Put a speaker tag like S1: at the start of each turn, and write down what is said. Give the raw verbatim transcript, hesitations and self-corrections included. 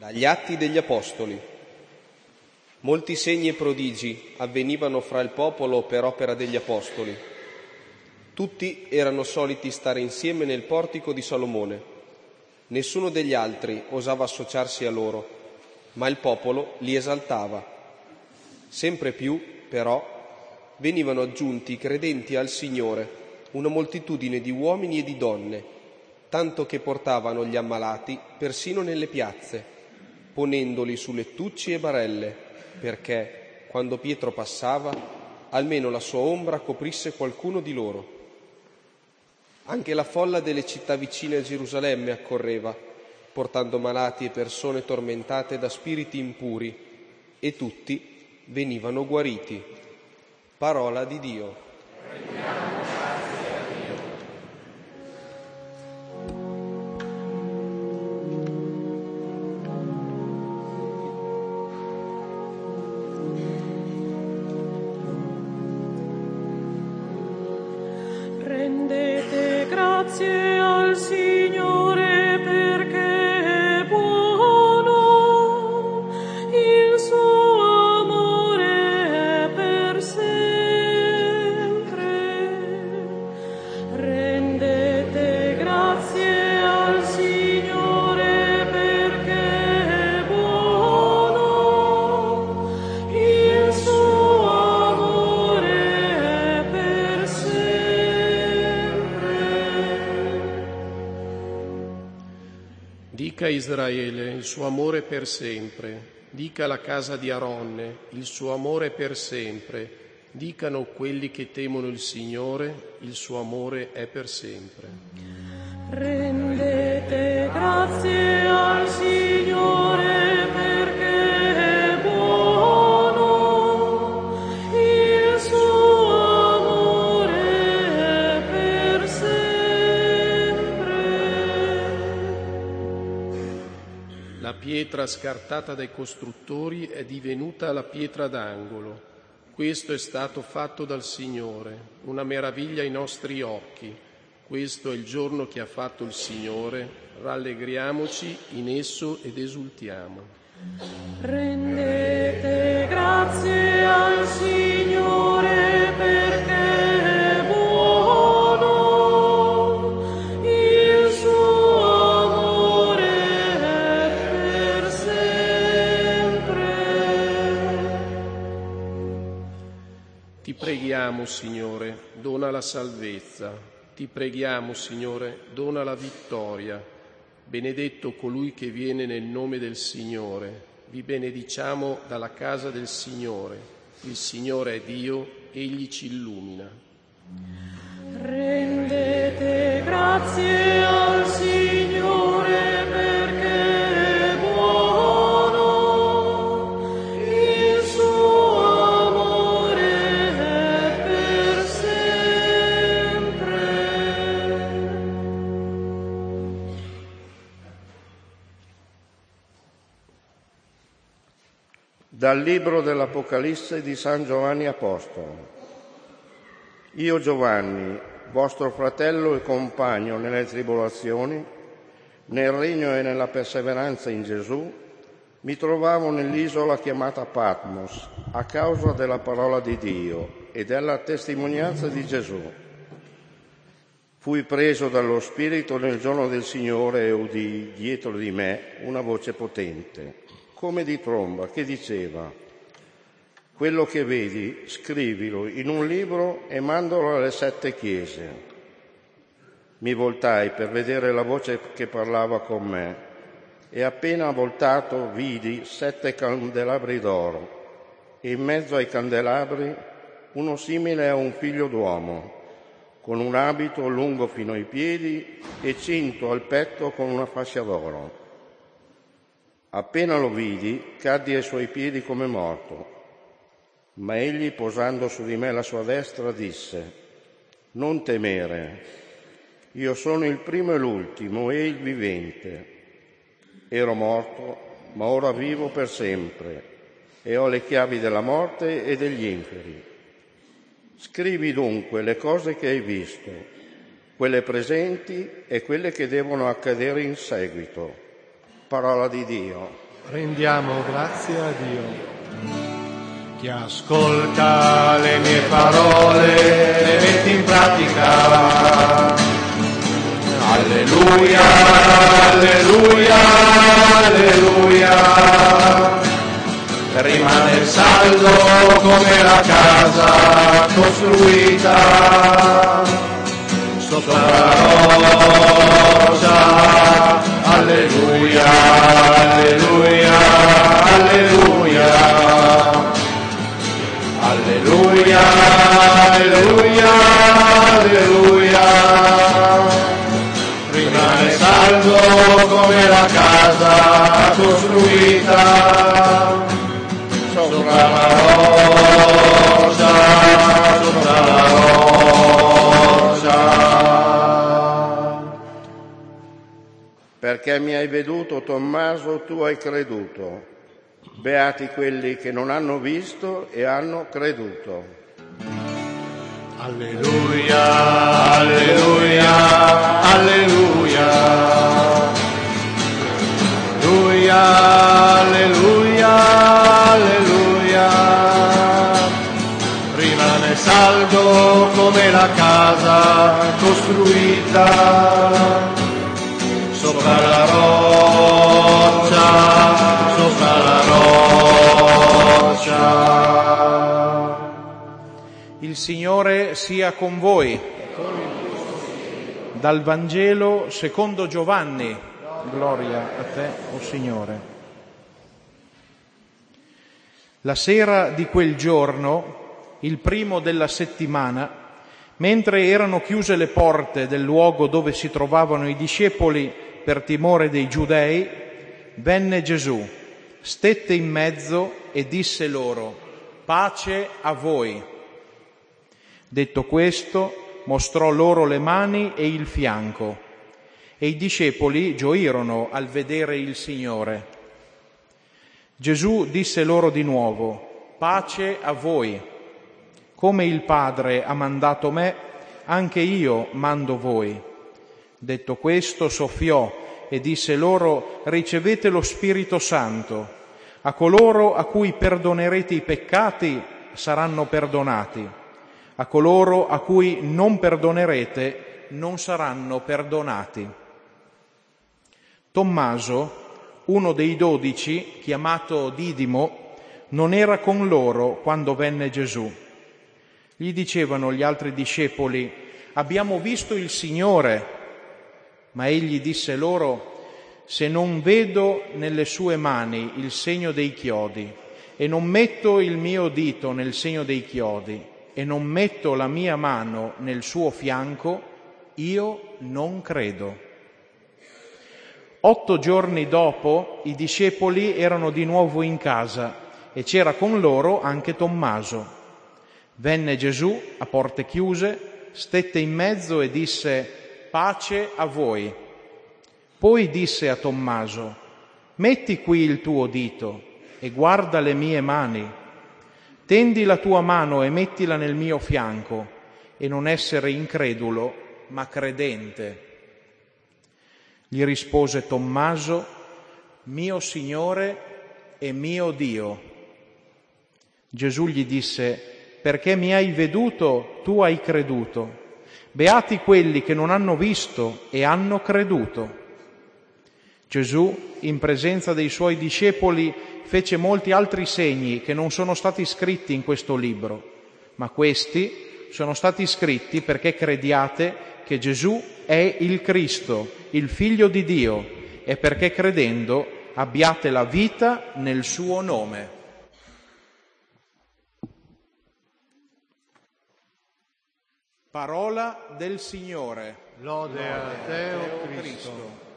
S1: Dagli Atti degli Apostoli. Molti segni e prodigi avvenivano fra il popolo per opera degli Apostoli. Tutti erano soliti stare insieme nel portico di Salomone. Nessuno degli altri osava associarsi a loro, ma il popolo li esaltava. Sempre più, però, venivano aggiunti credenti al Signore, una moltitudine di uomini e di donne, tanto che portavano gli ammalati persino nelle piazze, ponendoli su lettucci e barelle, perché, quando Pietro passava, almeno la sua ombra coprisse qualcuno di loro. Anche la folla delle città vicine a Gerusalemme accorreva, portando malati e persone tormentate da spiriti impuri, e tutti venivano guariti. Parola di Dio.
S2: Rendete grazie al Signore perché è buono, il suo amore è per sempre. Rendete grazie al Signore perché è buono, il suo amore è per sempre.
S3: Dica Israele, il suo amore è per sempre. Dica la casa di Aronne, il suo amore è per sempre. Dicano quelli che temono il Signore, il suo amore è per sempre.
S2: Rendete grazie al Signore perché è buono, il suo amore è per sempre.
S3: La pietra scartata dai costruttori è divenuta la pietra d'angolo. Questo è stato fatto dal Signore, una meraviglia ai nostri occhi. Questo è il giorno che ha fatto il Signore, rallegriamoci in esso ed esultiamo.
S2: Rendete grazie al Signore perché è buono, il suo amore è per sempre.
S3: Ti preghiamo, Signore, dona la salvezza. Ti preghiamo, Signore, dona la vittoria. Benedetto colui che viene nel nome del Signore. Vi benediciamo dalla casa del Signore. Il Signore è Dio, Egli ci illumina.
S2: Rendete grazie al Signore perché è buono, il suo amore è per sempre.
S4: Dal libro dell'Apocalisse di San Giovanni Apostolo. Io Giovanni, vostro fratello e compagno nelle tribolazioni, nel regno e nella perseveranza in Gesù, mi trovavo nell'isola chiamata Patmos a causa della parola di Dio e della testimonianza di Gesù. Fui preso dallo Spirito nel giorno del Signore e udii dietro di me una voce potente, come di tromba, che diceva: quello che vedi, scrivilo in un libro e mandalo alle sette chiese. Mi voltai per vedere la voce che parlava con me e appena voltato vidi sette candelabri d'oro e in mezzo ai candelabri uno simile a un figlio d'uomo, con un abito lungo fino ai piedi e cinto al petto con una fascia d'oro. Appena lo vidi, caddi ai suoi piedi come morto. Ma egli, posando su di me la sua destra, disse: non temere, io sono il primo e l'ultimo e il vivente. Ero morto, ma ora vivo per sempre e ho le chiavi della morte e degli inferi. Scrivi dunque le cose che hai visto, quelle presenti e quelle che devono accadere in seguito. Parola di Dio.
S5: Rendiamo grazie a Dio. Chi ascolta le mie parole, le mette in pratica. Alleluia, alleluia, alleluia. Rimane saldo come la casa costruita sopra la roccia. Alleluia, alleluia, alleluia. Alleluia, alleluia, alleluia. Rimane saldo come la casa costruita sopra la roccia, sopra la roccia.
S4: Perché mi hai veduto, Tommaso, tu hai creduto. Beati quelli che non hanno visto e hanno creduto.
S5: Alleluia, alleluia, alleluia. Alleluia, alleluia, alleluia. Rimane saldo come la casa costruita sopra la roccia, sopra la roccia.
S6: Il Signore sia con voi. Dal Vangelo secondo Giovanni. Gloria a te, o Signore. La sera di quel giorno, il primo della settimana, mentre erano chiuse le porte del luogo dove si trovavano i discepoli per timore dei Giudei, venne Gesù, stette in mezzo e disse loro: pace a voi. Detto questo, mostrò loro le mani e il fianco, e i discepoli gioirono al vedere il Signore. Gesù disse loro di nuovo: pace a voi. Come il Padre ha mandato me, anche io mando voi. Detto questo, soffiò e disse loro: ricevete lo Spirito Santo. A coloro a cui perdonerete i peccati saranno perdonati. A coloro a cui non perdonerete non saranno perdonati. Tommaso, uno dei dodici, chiamato Didimo, non era con loro quando venne Gesù. Gli dicevano gli altri discepoli: abbiamo visto il Signore. Ma egli disse loro: se non vedo nelle sue mani il segno dei chiodi, e non metto il mio dito nel segno dei chiodi, e non metto la mia mano nel suo fianco, io non credo. Otto giorni dopo i discepoli erano di nuovo in casa e c'era con loro anche Tommaso. Venne Gesù a porte chiuse, stette in mezzo e disse: pace a voi. Poi disse a Tommaso: metti qui il tuo dito e guarda le mie mani. Tendi la tua mano e mettila nel mio fianco, e non essere incredulo, ma credente. Gli rispose Tommaso: mio Signore e mio Dio. Gesù gli disse: perché mi hai veduto, tu hai creduto. Beati quelli che non hanno visto e hanno creduto. Gesù, in presenza dei suoi discepoli, fece molti altri segni che non sono stati scritti in questo libro, ma questi sono stati scritti perché crediate che Gesù è il Cristo, il Figlio di Dio, e perché credendo abbiate la vita nel suo nome. Parola del Signore.
S5: Lode a te, o Cristo.